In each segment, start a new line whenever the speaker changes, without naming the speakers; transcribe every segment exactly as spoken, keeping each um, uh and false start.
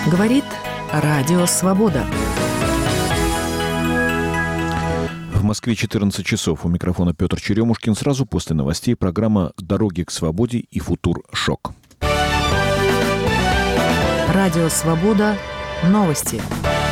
Говорит Радио Свобода.
В Москве четырнадцать часов. У микрофона Петр Черемушкин. Сразу после новостей программа «Дороги к свободе» и «Футур-шок».
Радио Свобода. Новости.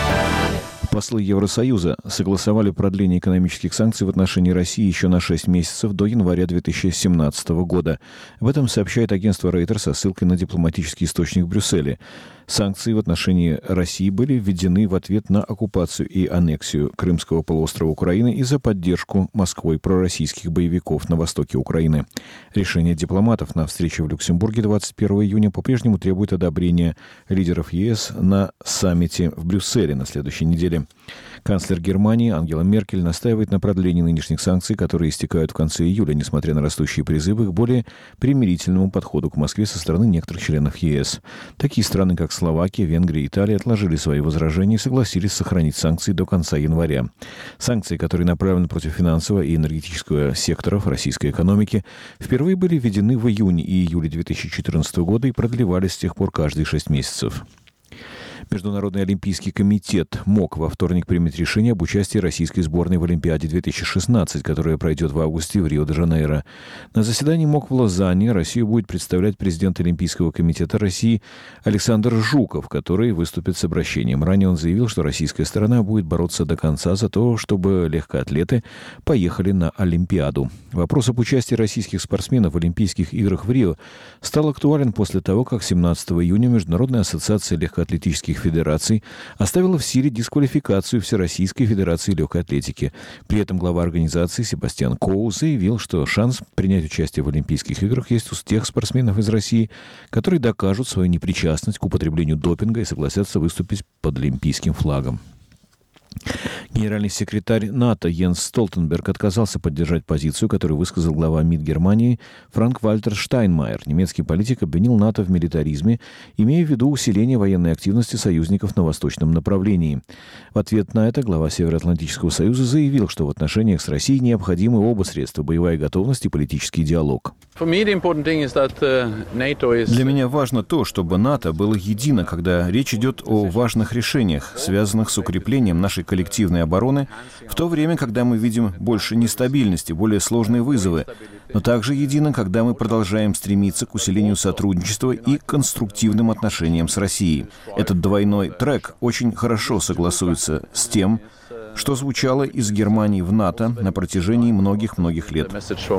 Послы Евросоюза согласовали продление экономических санкций в отношении России еще на шесть месяцев до января две тысячи семнадцатого года. Об этом сообщает агентство Reuters со ссылкой на дипломатический источник в Брюсселе. Санкции в отношении России были введены в ответ на оккупацию и аннексию Крымского полуострова Украины и за поддержку Москвой пророссийских боевиков на востоке Украины. Решение дипломатов на встрече в Люксембурге двадцать первого июня по-прежнему требует одобрения лидеров ЕС на саммите в Брюсселе на следующей неделе. Канцлер Германии Ангела Меркель настаивает на продлении нынешних санкций, которые истекают в конце июля, несмотря на растущие призывы к более примирительному подходу к Москве со стороны некоторых членов ЕС. Такие страны, как Словакия, Венгрия и Италия, отложили свои возражения и согласились сохранить санкции до конца января. Санкции, которые направлены против финансового и энергетического секторов российской экономики, впервые были введены в июне и июле две тысячи четырнадцатого года и продлевались с тех пор каждые шесть месяцев. Международный олимпийский комитет МОК во вторник примет решение об участии российской сборной в Олимпиаде две тысячи шестнадцать, которая пройдет в августе в Рио-де-Жанейро. На заседании МОК в Лозанне Россию будет представлять президент Олимпийского комитета России Александр Жуков, который выступит с обращением. Ранее он заявил, что российская сторона будет бороться до конца за то, чтобы легкоатлеты поехали на Олимпиаду. Вопрос об участии российских спортсменов в Олимпийских играх в Рио стал актуален после того, как семнадцатого июня Международная ассоциация легкоатлетических федераций оставила в силе дисквалификацию Всероссийской федерации легкой атлетики. При этом глава организации Себастьян Коу заявил, что шанс принять участие в Олимпийских играх есть у тех спортсменов из России, которые докажут свою непричастность к употреблению допинга и согласятся выступить под олимпийским флагом. Генеральный секретарь НАТО Йенс Столтенберг отказался поддержать позицию, которую высказал глава МИД Германии Франк-Вальтер Штайнмайер. Немецкий политик обвинил НАТО в милитаризме, имея в виду усиление военной активности союзников на восточном направлении. В ответ на это глава Североатлантического союза заявил, что в отношениях с Россией необходимы оба средства – боевая готовность и политический диалог.
Для меня важно то, чтобы НАТО было едино, когда речь идет о важных решениях, связанных с укреплением нашей коллективной обороны, в то время, когда мы видим больше нестабильности, более сложные вызовы, но также едино, когда мы продолжаем стремиться к усилению сотрудничества и конструктивным отношениям с Россией. Этот двойной трек очень хорошо согласуется с тем, что звучало из Германии в НАТО на протяжении многих-многих лет.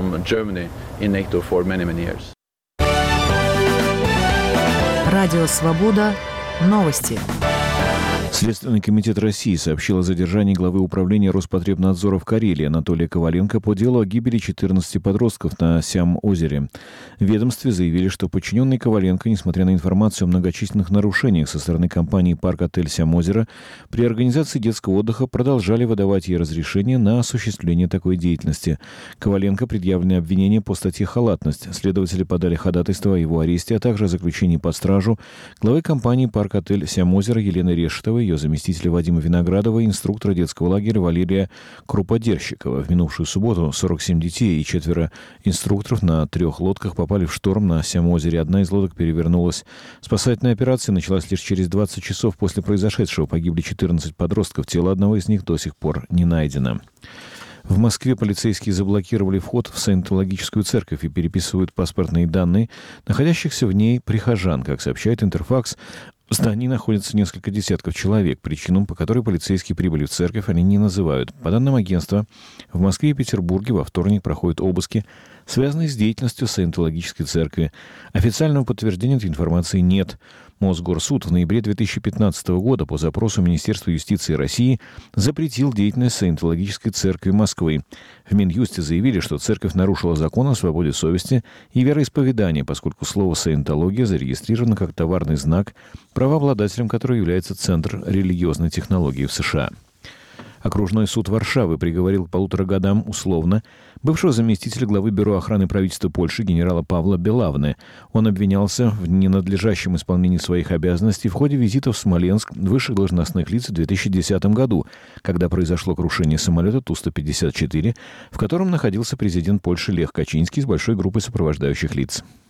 Радио Свобода. Новости.
Следственный комитет России сообщил о задержании главы управления Роспотребнадзора в Карелии Анатолия Коваленко по делу о гибели четырнадцати подростков на Сям-озере. В ведомстве заявили, что подчиненные Коваленко, несмотря на информацию о многочисленных нарушениях со стороны компании «Парк-отель Сям-озеро», при организации детского отдыха продолжали выдавать ей разрешение на осуществление такой деятельности. Коваленко предъявлены обвинения по статье «Халатность». Следователи подали ходатайство о его аресте, а также о заключении под стражу главы компании «Парк-отель Сям-озеро» Елены Решетовой, ее заместителя Вадима Виноградова и инструктора детского лагеря Валерия Круподерщикова. В минувшую субботу сорок семь детей и четверо инструкторов на трех лодках попали в шторм на Сям-озере. Одна из лодок перевернулась. Спасательная операция началась лишь через двадцать часов после произошедшего. Погибли четырнадцать подростков. Тело одного из них до сих пор не найдено. В Москве полицейские заблокировали вход в саентологическую церковь и переписывают паспортные данные находящихся в ней прихожан. Как сообщает Интерфакс, в здании находится несколько десятков человек. Причину, по которой полицейские прибыли в церковь, они не называют. По данным агентства, в Москве и Петербурге во вторник проходят обыски, связанные с деятельностью саентологической церкви. Официального подтверждения этой информации нет. Мосгорсуд в ноябре две тысячи пятнадцатого года по запросу Министерства юстиции России запретил деятельность саентологической церкви Москвы. В Минюсте заявили, что церковь нарушила закон о свободе совести и вероисповедания, поскольку слово «саентология» зарегистрировано как товарный знак, правообладателем которого является Центр религиозной технологии в США. Окружной суд Варшавы приговорил к полутора годам условно бывшего заместителя главы Бюро охраны правительства Польши генерала Павла Белавны. Он обвинялся в ненадлежащем исполнении своих обязанностей в ходе визита в Смоленск высших должностных лиц в две тысячи десятом году, когда произошло крушение самолета Ту сто пятьдесят четыре, в котором находился президент Польши Лех Качинский с большой группой сопровождающих лиц.